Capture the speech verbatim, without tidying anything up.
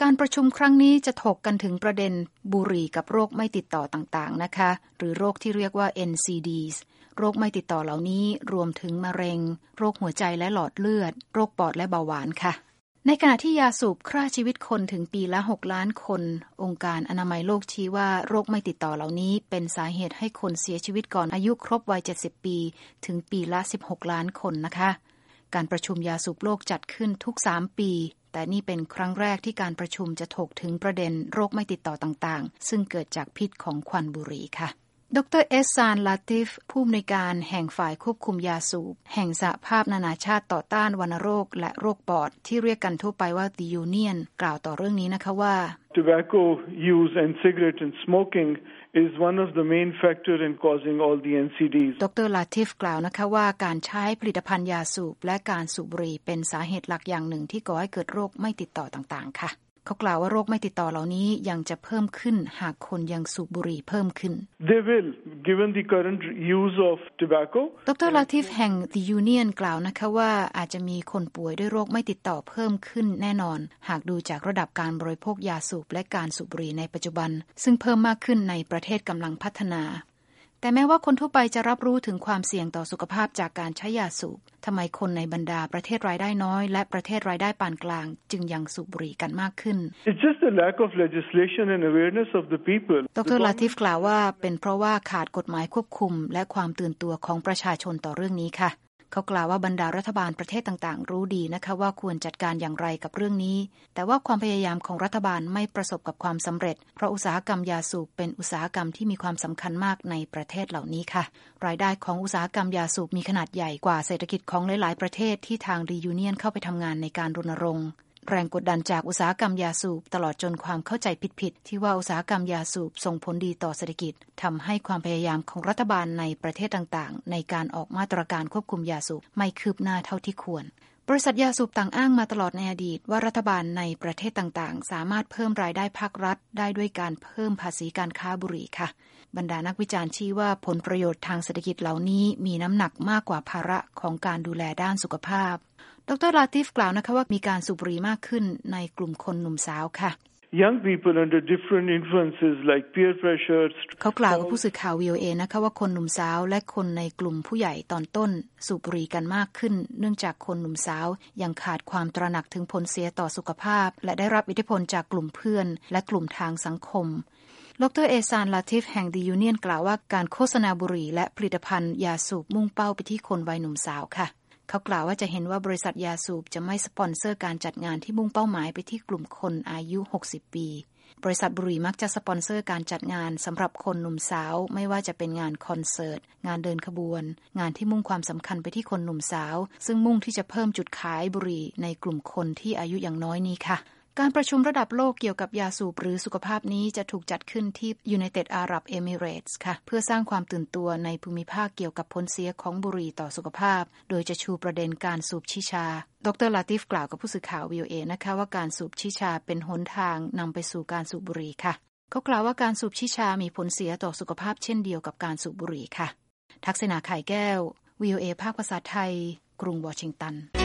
การประชุมครั้งนี้จะถกกันถึงประเด็นบุหรี่กับโรคไม่ติดต่อต่างๆนะคะหรือโรคที่เรียกว่า เอ็น ซี ดี เอส โรคไม่ติดต่อเหล่านี้รวมถึงมะเร็งโรคหัวใจและหลอดเลือดโรคปอดและเบาหวานค่ะในขณะที่ยาสูบฆ่าชีวิตคนถึงปีละหกล้านคนองค์การอนามัยโลกชี้ว่าโรคไม่ติดต่อเหล่านี้เป็นสาเหตุให้คนเสียชีวิตก่อนอายุครบวัยเจ็ดสิบปีถึงปีละสิบหกล้านคนนะคะการประชุมยาสูบโลกจัดขึ้นทุกสามปีแต่นี่เป็นครั้งแรกที่การประชุมจะถกถึงประเด็นโรคไม่ติดต่อต่างๆซึ่งเกิดจากพิษของควันบุหรี่ค่ะดรเอสซานลาติฟผู้อำนวยการแห่งฝ่ายควบคุมยาสูบแห่งสหภาพนานาชาติต่อต้านวัณโรคและโรคปอดที่เรียกกันทั่วไปว่า The Union กล่าวต่อเรื่องนี้นะคะว่า Tobacco use and cigarette and smoking is one of the main factor in causing all the เอ็น ซี ดี เอสดรลาติฟกล่าวนะคะว่าการใช้ผลิตภัณฑ์ยาสูบและการสูบบุหรี่เป็นสาเหตุหลักอย่างหนึ่งที่ก่อให้เกิดโรคไม่ติดต่อต่างๆค่ะเขากล่าวว่าโรคไม่ติดต่อเหล่านี้ยังจะเพิ่มขึ้นหากคนยังสูบบุหรี่เพิ่มขึ้น They will given the current use of tobacco ดรลาติฟแห่ง The Union กล่าวนะคะว่าอาจจะมีคนป่วยด้วยโรคไม่ติดต่อเพิ่มขึ้นแน่นอนหากดูจากระดับการบริโภคยาสูบและการสูบบุหรี่ในปัจจุบันซึ่งเพิ่มมากขึ้นในประเทศกำลังพัฒนาแต่แม้ว่าคนทั่วไปจะรับรู้ถึงความเสี่ยงต่อสุขภาพจากการใช้ยาสูบทำไมคนในบรรดาประเทศรายได้น้อยและประเทศรายได้ปานกลางจึงยังสูบบุหรี่กันมากขึ้น It's just the lack of legislation and awareness of the people ดรลาติฟกล่าวว่าเป็นเพราะว่าขาดกฎหมายควบคุมและความตื่นตัวของประชาชนต่อเรื่องนี้ค่ะเขากล่าวว่าบรรดารัฐบาลประเทศต่างๆรู้ดีนะคะว่าควรจัดการอย่างไรกับเรื่องนี้แต่ว่าความพยายามของรัฐบาลไม่ประสบกับความสำเร็จเพราะอุตสาหกรรมยาสูบเป็นอุตสาหกรรมที่มีความสำคัญมากในประเทศเหล่านี้ค่ะรายได้ของอุตสาหกรรมยาสูบมีขนาดใหญ่กว่าเศรษฐกิจของหลายๆประเทศที่ทาง The Union เข้าไปทำงานในการรณรงค์แรงกดดันจากอุตสาหกรรมยาสูบตลอดจนความเข้าใจผิดๆที่ว่าอุตสาหกรรมยาสูบส่งผลดีต่อเศรษฐกิจทำให้ความพยายามของรัฐบาลในประเทศต่างๆในการออกมาตรการควบคุมยาสูบไม่คืบหน้าเท่าที่ควรบริษัทยาสูบต่างอ้างมาตลอดในอดีตว่ารัฐบาลในประเทศต่างๆสามารถเพิ่มรายได้ภาครัฐได้ด้วยการเพิ่มภาษีการค้าบุหรี่ค่ะบรรดานักวิจารณ์ชี้ว่าผลประโยชน์ทางเศรษฐกิจเหล่านี้มีน้ำหนักมากกว่าภาระของการดูแลด้านสุขภาพดรลาติฟกล่าวนะคะว่ามีการสูบบุหรี่มากขึ้นในกลุ่มคนหนุ่มสาวค่ะ Young people under different influences like peer pressure เขากล่าวกับผู้สื่อข่าว วี โอ เอ นะคะว่าคนหนุ่มสาวและคนในกลุ่มผู้ใหญ่ตอนต้นสูบบุหรี่กันมากขึ้นเนื่องจากคนหนุ่มสาวยังขาดความตระหนักถึงผลเสียต่อสุขภาพและได้รับอิทธิพลจากกลุ่มเพื่อนและกลุ่มทางสังคมดรเอซานลาติฟแห่ง The Union กล่าวว่าการโฆษณาบุหรี่และผลิตภัณฑ์ยาสูบมุ่งเป้าไปที่คนวัยหนุ่มสาวค่ะเขากล่าวว่าจะเห็นว่าบริษัทยาสูบจะไม่สปอนเซอร์การจัดงานที่มุ่งเป้าหมายไปที่กลุ่มคนอายุหกสิบปีบริษัทบุหรี่มักจะสปอนเซอร์การจัดงานสำหรับคนหนุ่มสาวไม่ว่าจะเป็นงานคอนเสิร์ตงานเดินขบวนงานที่มุ่งความสำคัญไปที่คนหนุ่มสาวซึ่งมุ่งที่จะเพิ่มจุดขายบุหรี่ในกลุ่มคนที่อายุอย่างน้อยนี้ค่ะการประชุมระดับโลกเกี่ยวกับยาสูบหรือสุขภาพนี้จะถูกจัดขึ้นที่ United Arab Emirates ค่ะเพื่อสร้างความตื่นตัวในภูมิภาคเกี่ยวกับผลเสียของบุหรี่ต่อสุขภาพโดยจะชูประเด็นการสูบชิชาดรลาติฟกล่าวกับผู้สื่อข่าว วี โอ เอ นะคะว่าการสูบชิชาเป็นหนทางนำไปสู่การสูบบุหรี่ค่ะเขากล่าวว่าการสูบชิชามีผลเสียต่อสุขภาพเช่นเดียวกับการสูบบุหรี่ค่ะทักษณาไข่แก้ว วี โอ เอ ภาคภาษาไทยกรุงวอชิงตัน